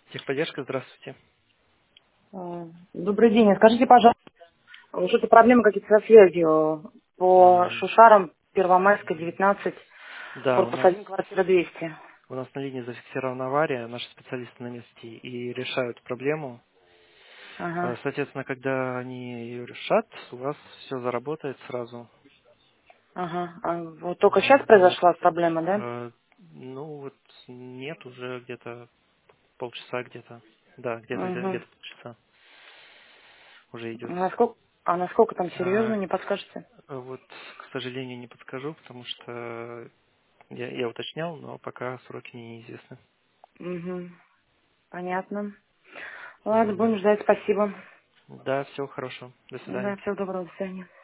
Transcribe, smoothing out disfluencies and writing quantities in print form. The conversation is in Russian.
Техподдержка, здравствуйте. Добрый день. Скажите, пожалуйста, что-то проблемы какие-то со связью по М, Шушарам, Первомайская, 19, Да, корпус 1, квартира 200. у нас на линии зафиксирована авария, наши специалисты на месте и решают проблему. Ага, Соответственно, когда они ее решат, у вас все заработает сразу. ага. А вот только сейчас Вот. произошла проблема, да? Ну вот нет, уже где-то полчаса где-то. Да, Угу. где-то полчаса уже идет. Насколько там серьезно, А, не подскажете? вот, к сожалению, не подскажу, потому что я уточнял, но пока сроки неизвестны. Угу. Понятно. Ладно, М, будем ждать, спасибо. Да, всего хорошего. До свидания. Да, всего доброго, до свидания.